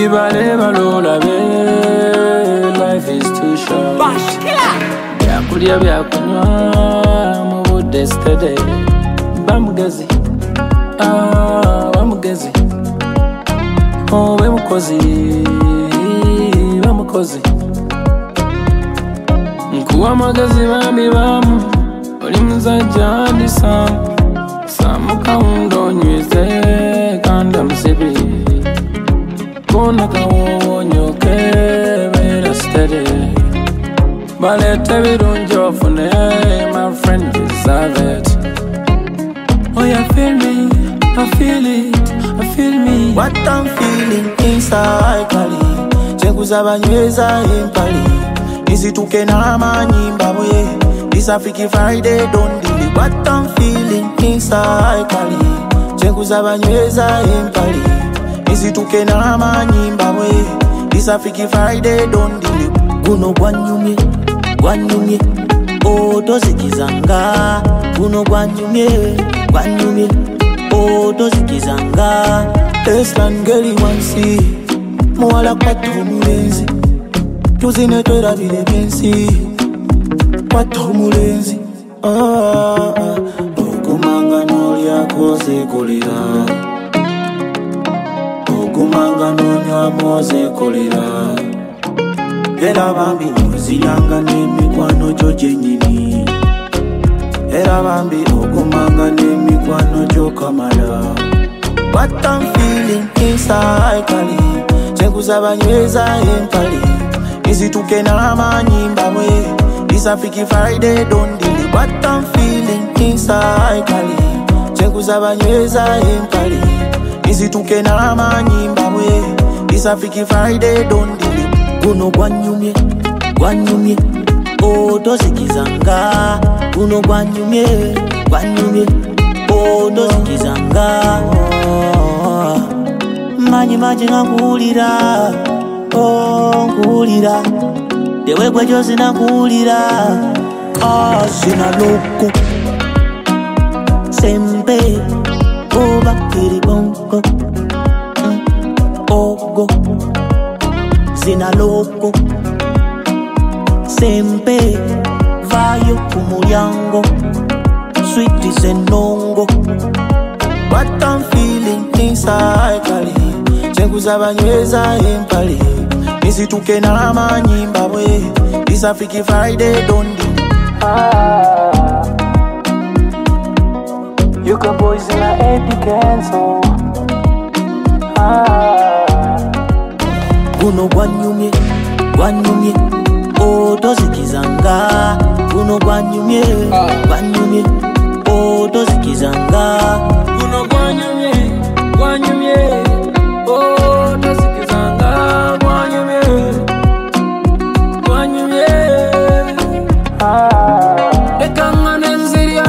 Ibale balola be, life is too short. Bash killer. Byakulya byakunywa mu budde steady. Bamugezi, bamugezi. Oh, bemukozi, bamukozi. Nkuwa magezi bambi bamu, oli muzajja andi samu. Samu kaundo nywize kanda msibi. Kona kawo nyoke bera steady. Balete birungi ofune, my friend deserve it. Oh, you feel me, I feel it, I feel me. What I'm feeling inside Kali Chenguza banyweza impali Nisituke na manyimba mwe Nisafiki Friday don't delay. What I'm feeling inside Kali Chenguza banyweza impali Nisituke na manyimba mwe Nisafiki Friday don't delay. Guno gwanyumye, gwanyumye Oto zikizanga Guno gwanyumye, gwanyumye Oto zikizanga Eslan geli wansi Mwala kwato mulenzi Tuzine twera vile bensi Kwato mulenzi Okumanga noli akoze kulira Okumanga nonywa moze kulira Era bambi noziyanga n'emikwano gyo gyenyini Era bambi okumanga n'emikwano gyo kamala. What I'm feeling inside Kali Chenguza banyweza empali Nisituke na manyimba mwe Nisafiki Friday don't delay. What I'm feeling inside Kali Chenguza banyweza empali Nisituke na manyimba mwe Nisafiki Friday don't delay. Guno gwanyumye, gwanyumye Oto zikizanga Guno gwanyumye, gwanyumye Oto zikizanga Manyi ngakulira nkulira Dewe gwejo zinakulira Sina loko Sempe Oba kiribongo Ogo Sina loko Sempe Vayo kumulyango Sweetie senongo. What I'm feeling inside Kali Chenguza banyweza empali Nisituke na manyimba mwe Nisafiki Friday don't delay. You got boys in a epic cancel. Guno gwanyumye, gwanyumye Oto zikizanga Guno gwanyumye, gwanyumye Oto zikizanga Guno gwanyumye, gwanyumye Oto zikizanga gwanyumye, gwanyumye Dekanga nenzirya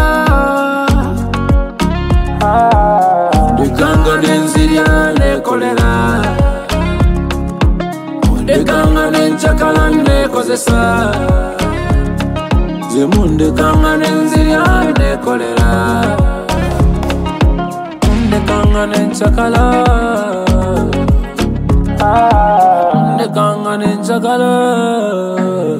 Dekanga nenzirya nekolera Dekanga nenchakala nekozesa Zemunde kanga nenzirya nekolera Dekanga nenchakala Dekanga nenchakala